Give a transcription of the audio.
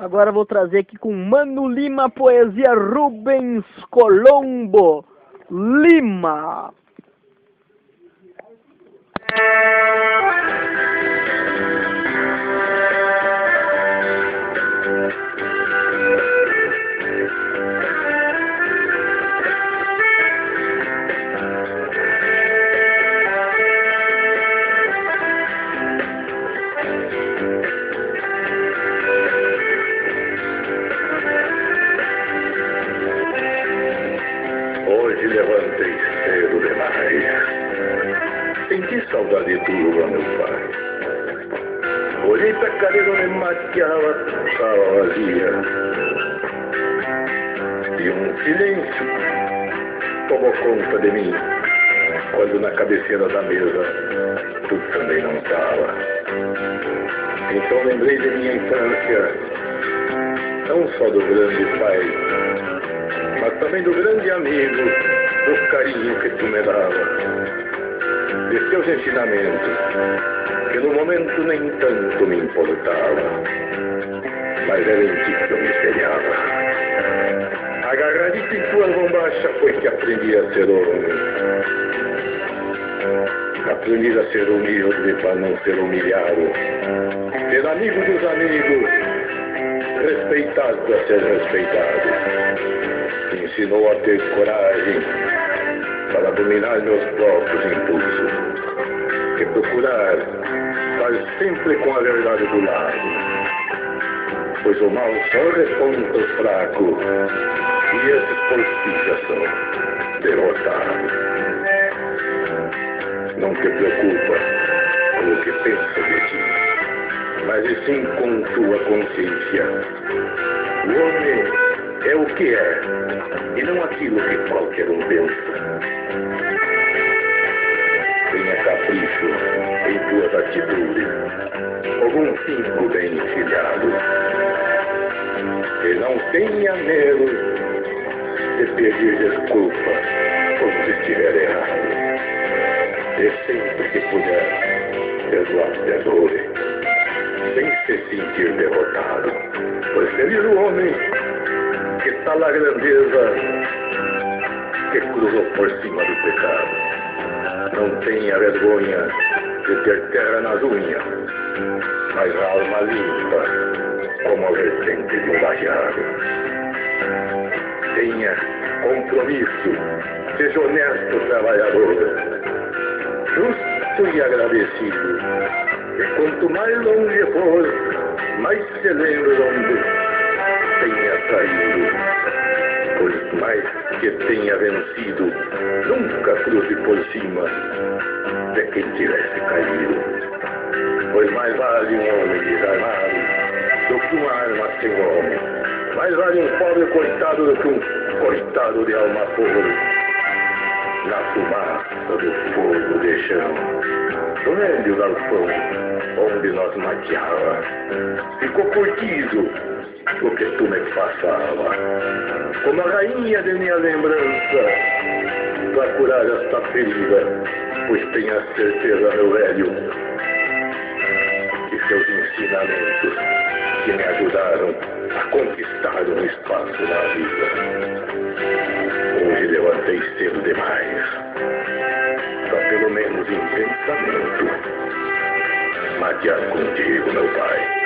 Agora vou trazer aqui com Mano Lima, poesia Rubens Colombo Lima. Hoje levantei cedo demais. Senti saudade tua, meu pai. Olhei pra cadeira onde mateava, estava vazia. E um silêncio tomou conta de mim, quando na cabeceira da mesa tu também não estava. Então lembrei de minha infância, não só do grande pai, mas também do grande amigo, do carinho que tu me dava, de seus ensinamentos, que no momento nem tanto me importava, mas era em ti que eu me espelhava. Agarradito em tua bombacha foi que aprendi a ser homem. Aprendi a ser humilde para não ser humilhado, ser amigo dos amigos, respeitado a ser respeitado. Me ensinou a ter coragem para dominar meus próprios impulsos e procurar estar sempre com a verdade do lado, pois o mal só responde aos fracos e esses por si já são derrotados. Não te preocupa com o que pensa de ti, mas e sim com tua consciência. O homem é o que é, e não aquilo que qualquer um pensa. Tenha capricho em tuas atitudes, algum finco bem encilhado. E não tenha medo de pedir desculpa quando estiver errado. E sempre que puder, perdoe, sem se sentir derrotado. Pois feliz o homem que está na grandeza, que cruzou por cima do pecado. Não tenha vergonha de ter terra nas unhas, mas a alma limpa como a vertente de um lajeado. Tenha compromisso, seja honesto trabalhador, justo e agradecido. E quanto mais longe for, mais se lembra onde tenha saído. Pois mais que tenha vencido, nunca cruze por cima de quem tivesse caído. Pois mais vale um homem desarmado do que uma arma sem homem. Mais vale um pobre coitado do que um coitado de alma pobre. Na fumaça do fogo de chão, do velho galpão onde nós mateava, ficou curtido o que tu me passava. Como a rainha de minha lembrança, para curar esta ferida, pois tenha certeza, meu velho, que seus ensinamentos que me ajudaram a conquistar um espaço na vida. Hoje levantei cedo demais, para pelo menos em pensamento matear contigo, meu pai.